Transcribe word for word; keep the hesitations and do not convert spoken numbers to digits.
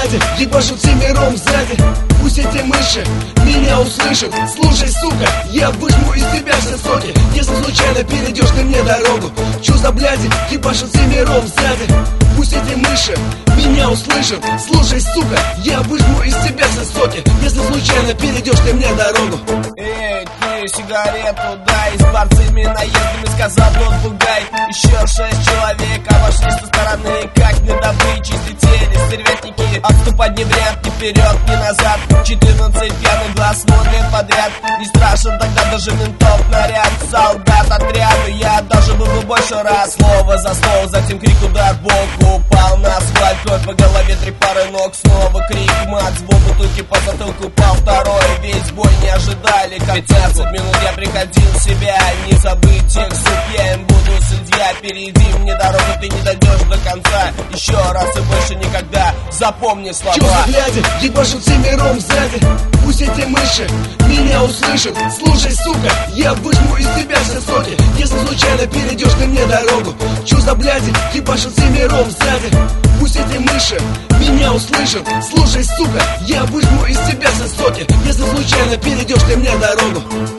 бляди ебашут семером сзади. Пусть эти мыши меня услышат. Слушай, сука, я выжму из тебя все соки, если случайно перейдешь ты мне дорогу. Чё за бляди ебашут семером сзади. Пусть эти мыши меня услышат. Слушай, сука, я выжму из тебя все соки, если случайно перейдешь ты мне дорогу. Эй, ты сигарету дай, с борцами наездами сказал тот бугай. Еще шесть человек обошли со стороны, как на добыче слетели стервятники. Отступать не вряд, ни вперед, ни назад. Четырнадцать пьяных глаз смотрят подряд. Не страшен тогда даже ментов наряд. Солдат отряду, я даже был бы больше раз. Слово за слово, затем крик, удар в бок. Упал на асфальт, кровь по голове, три пары ног. Снова крик, мат, сбоку туки по затылку. Пал второй, весь бой не ожидали. Как пятнадцать минут я приходил в себя. Не забыть тех суп, я им буду судья. Перейди мне дорогу, ты не дойдешь до конца. Еще раз и больше никогда, запомни слова. Чё за бляди ебашут семером сзади. Пусть эти мыши меня услышат. Слушай, сука, я выжму из тебя все соки, если случайно перейдешь ты мне дорогу. Чё за бляди ебашут семером сзади. Пусть эти мыши меня услышат. Слушай, сука, я выжму из тебя все соки, если случайно перейдешь ты мне дорогу.